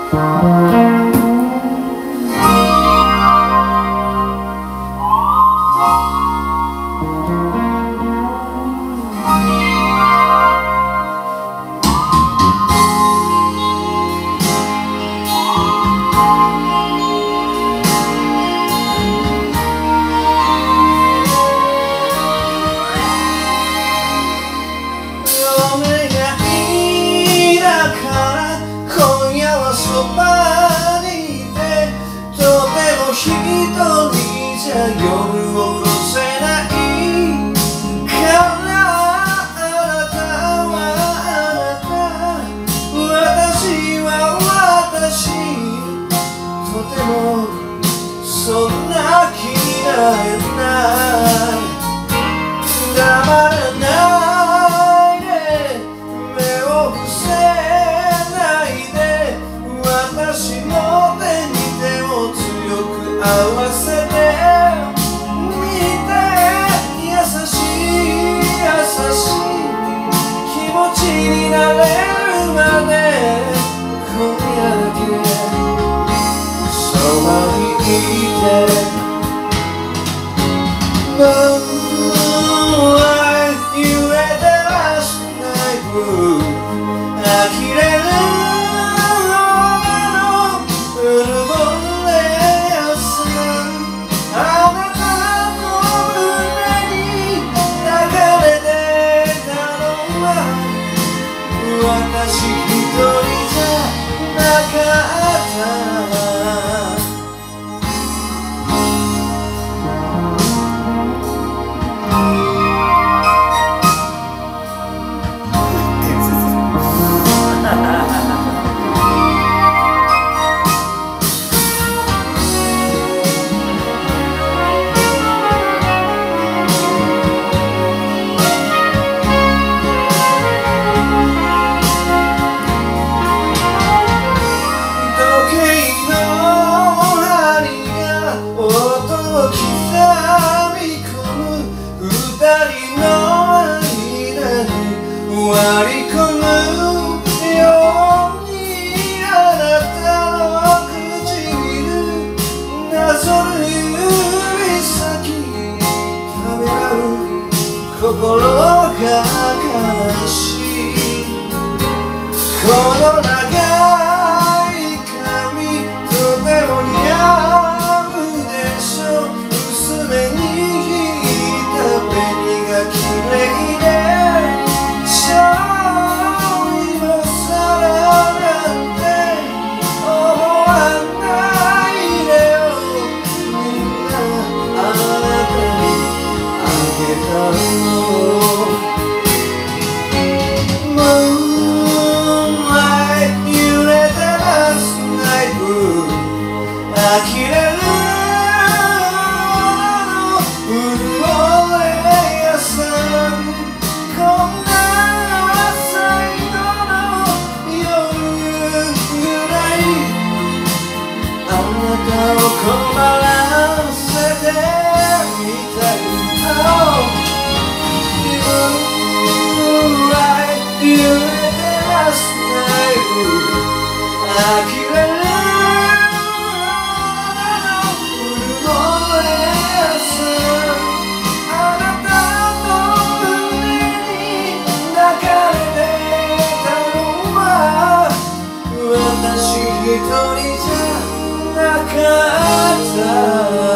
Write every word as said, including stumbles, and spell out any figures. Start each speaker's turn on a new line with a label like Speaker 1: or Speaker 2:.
Speaker 1: そばにいてとても一人じゃ夜を越せないからあなたはあなた私は私とてもそんな気になれない黙らないで目を伏せないで私の手に手を強く合わせてみて優しい優しい気持ちになれるまで今夜だけそばにいてMoonlight揺れて last night blue 呆れる私一人じゃなかった割り込むようにあなたの唇なぞる指先ためらう心が悲しいこの長い髪とても似合うでしょ薄めに引いた紅が綺麗で呆れる潤いやさこんな最後の夜ぐらいあなたを困らせてみたい Moonlight 揺れて last night 呆れる私一人じゃなかった